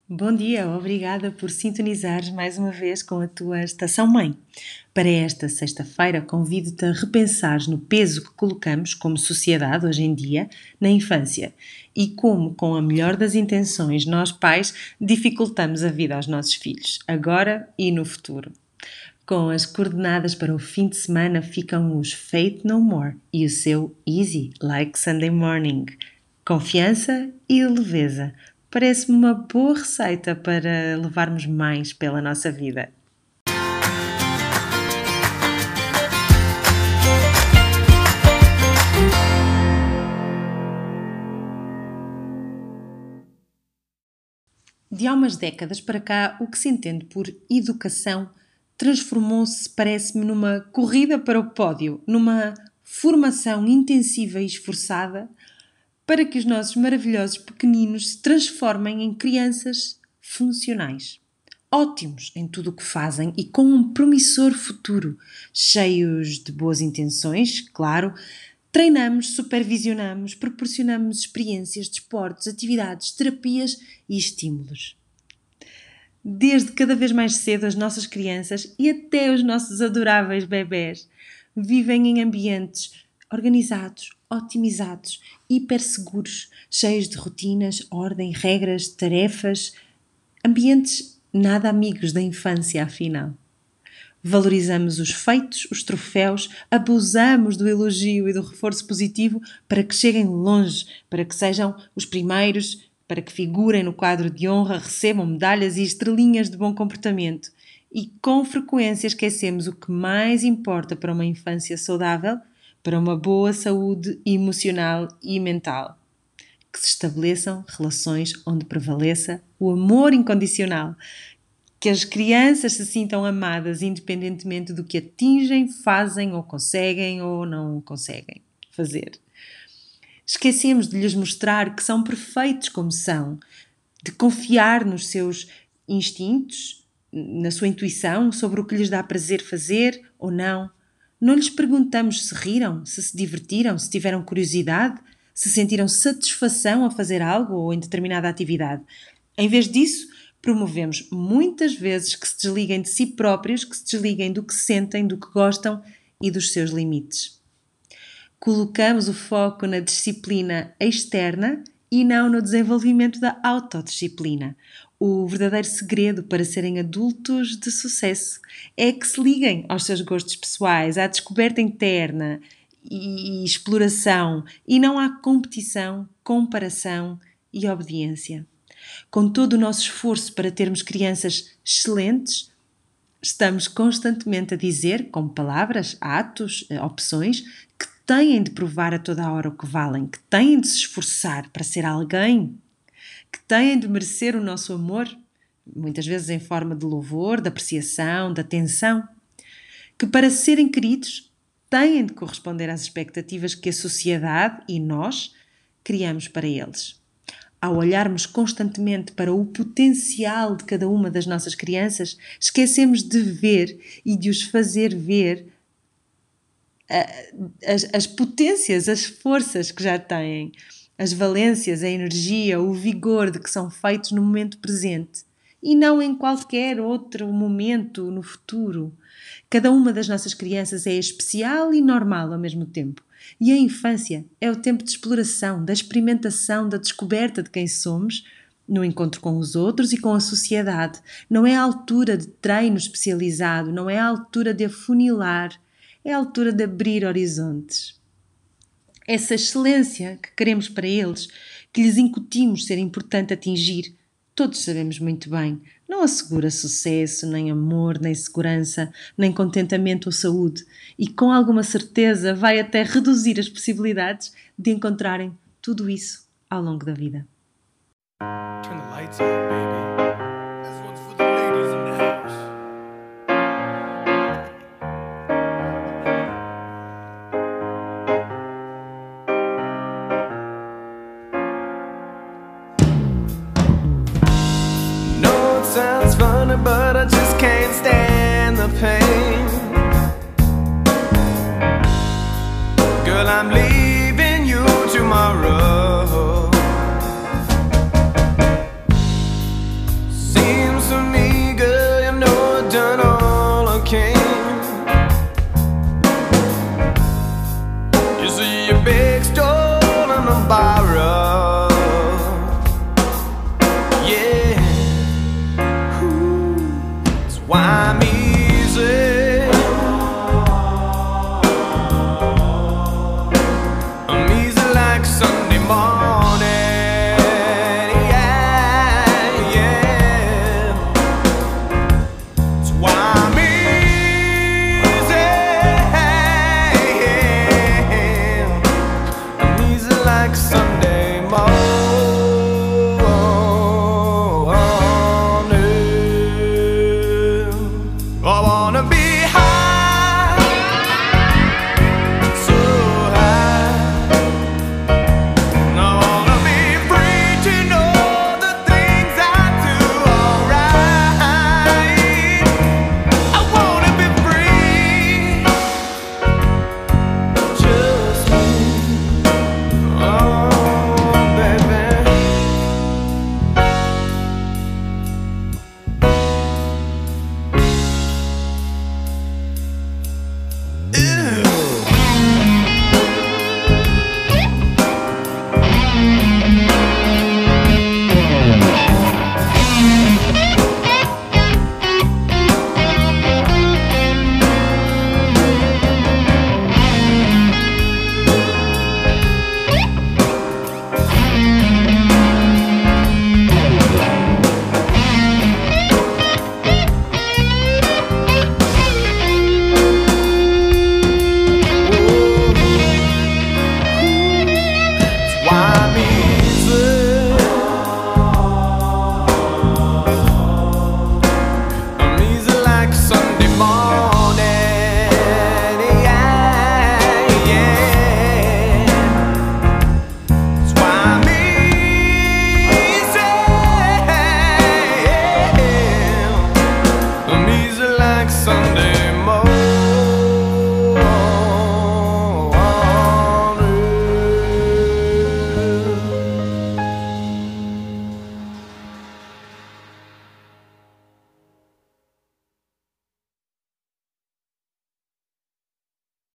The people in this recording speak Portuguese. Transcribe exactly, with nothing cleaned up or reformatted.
Bom dia, obrigada por sintonizares mais uma vez com a tua Estação Mãe. Para esta sexta-feira, convido-te a repensares no peso que colocamos como sociedade hoje em dia na infância e como, com a melhor das intenções, nós pais dificultamos a vida aos nossos filhos, agora e no futuro. Com as coordenadas para o fim de semana ficam os Faith No More e o seu Easy Like Sunday Morning. Confiança e leveza. Parece-me uma boa receita para levarmos mais pela nossa vida. De há umas décadas para cá, o que se entende por educação transformou-se, parece-me, numa corrida para o pódio, numa formação intensiva e esforçada para que os nossos maravilhosos pequeninos se transformem em crianças funcionais. Ótimos em tudo o que fazem e com um promissor futuro, cheios de boas intenções, claro. Treinamos, supervisionamos, proporcionamos experiências, desportos, atividades, terapias e estímulos. Desde cada vez mais cedo as nossas crianças e até os nossos adoráveis bebés vivem em ambientes organizados, otimizados, hiperseguros, cheios de rotinas, ordem, regras, tarefas, ambientes nada amigos da infância, afinal. Valorizamos os feitos, os troféus, abusamos do elogio e do reforço positivo para que cheguem longe, para que sejam os primeiros, para que figurem no quadro de honra, recebam medalhas e estrelinhas de bom comportamento. E com frequência esquecemos o que mais importa para uma infância saudável, para uma boa saúde emocional e mental. Que se estabeleçam relações onde prevaleça o amor incondicional. Que as crianças se sintam amadas independentemente do que atingem, fazem ou conseguem ou não conseguem fazer. Esquecemos de lhes mostrar que são perfeitos como são, de confiar nos seus instintos, na sua intuição sobre o que lhes dá prazer fazer ou não. Não lhes perguntamos se riram, se se divertiram, se tiveram curiosidade, se sentiram satisfação a fazer algo ou em determinada atividade. Em vez disso, promovemos muitas vezes que se desliguem de si próprios, que se desliguem do que sentem, do que gostam e dos seus limites. Colocamos o foco na disciplina externa e não no desenvolvimento da autodisciplina. O verdadeiro segredo para serem adultos de sucesso é que se liguem aos seus gostos pessoais, à descoberta interna e exploração, e não à competição, comparação e obediência. Com todo o nosso esforço para termos crianças excelentes, estamos constantemente a dizer, com palavras, atos, opções, que têm de provar a toda a hora o que valem, que têm de se esforçar para ser alguém, que têm de merecer o nosso amor, muitas vezes em forma de louvor, de apreciação, de atenção, que para serem queridos têm de corresponder às expectativas que a sociedade e nós criamos para eles. Ao olharmos constantemente para o potencial de cada uma das nossas crianças, esquecemos de ver e de os fazer ver as, as potências, as forças que já têm, as valências, a energia, o vigor de que são feitos no momento presente e não em qualquer outro momento no futuro. Cada uma das nossas crianças é especial e normal ao mesmo tempo. E a infância é o tempo de exploração, da experimentação, da descoberta de quem somos, no encontro com os outros e com a sociedade. Não é a altura de treino especializado, não é a altura de afunilar, é a altura de abrir horizontes. Essa excelência que queremos para eles, que lhes incutimos ser importante atingir, todos sabemos muito bem, não assegura sucesso, nem amor, nem segurança, nem contentamento ou saúde, e com alguma certeza vai até reduzir as possibilidades de encontrarem tudo isso ao longo da vida. Turn the lights on, baby. This one's for the ladies in the house. No, it sounds funny, but I just can't stand the pain. Girl, I'm leaving you tomorrow. Why me?